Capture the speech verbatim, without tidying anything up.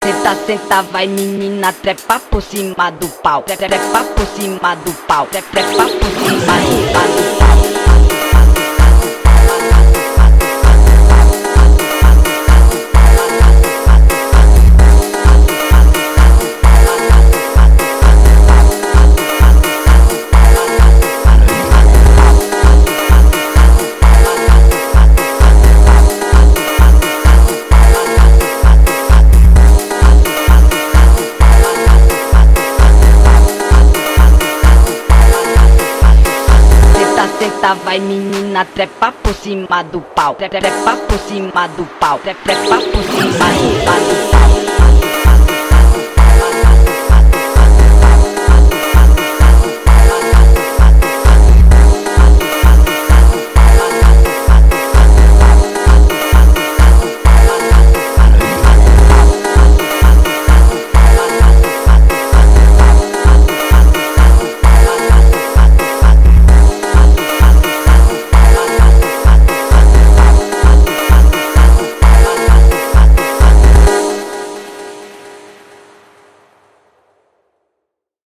Senta, senta, vai menina, trepa por cima do pau. Trepa por cima do pau. Trepa por cima do pau. Senta, vai menina, trepa por cima do pau. Trepa por cima do pau. Trepa por cima do pau.